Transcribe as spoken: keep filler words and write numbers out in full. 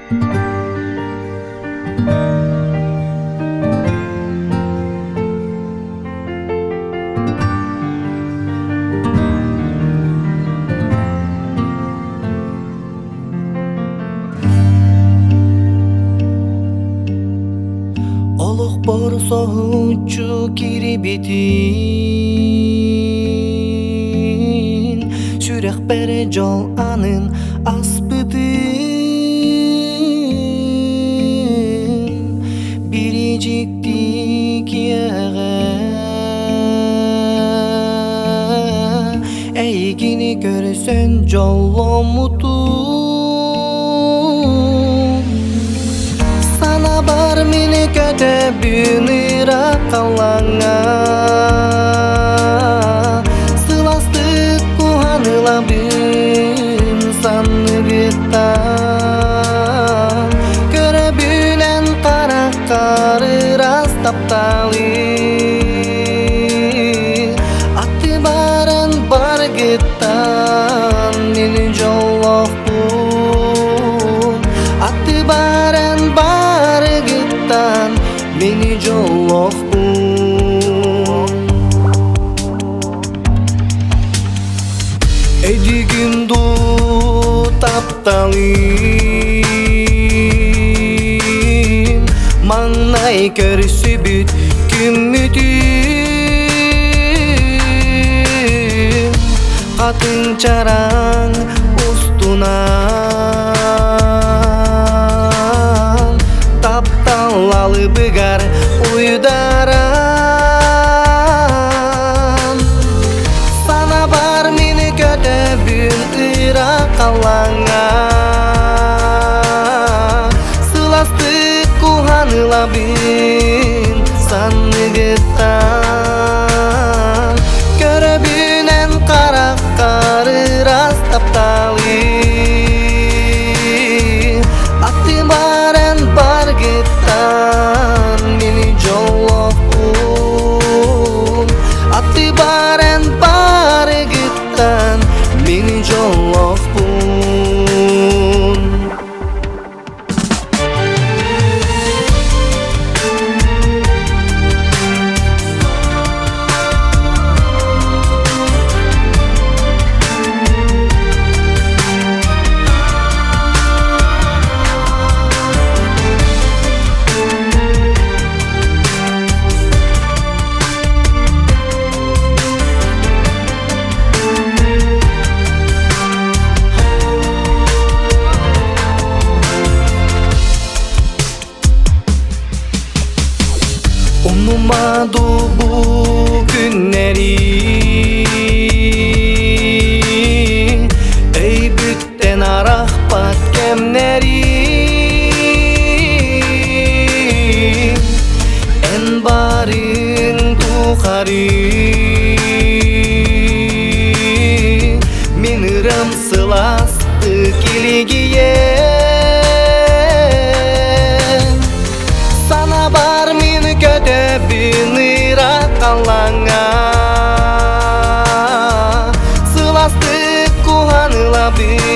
Олық бор соғучу киребитин Сүрек бере жол анын аспытын Бирижикти кияға Эйгини көрсөн жоломутун Sana бар мени көтөбүн ыракалаңа Сыластык куханылабын санныгыттан Көрөбүнен караккары растапталы Аты барын баргыттан мени жолокпун Аты барын баргыттан мени жолокпун Эдигимду тапталым Маңнай көрсүбүт күмүтүм Катын чараң устунан Тапталалы быгар уйдаран Sana бар мени көтөбүн ыракалаңа Сыластык куханылабын санныгыттан Көрөбүнен караккары растапталы Аты барын баргыттан мени жолокпун Аты барын баргыттан мени жолокпун Unutmadı bu günleri Ey bütten arak batkemleri En barın tuğarı Minirem sılastık ilgiye Sana бар мени көтөбүн ыракалаңа Сыластык куханылабын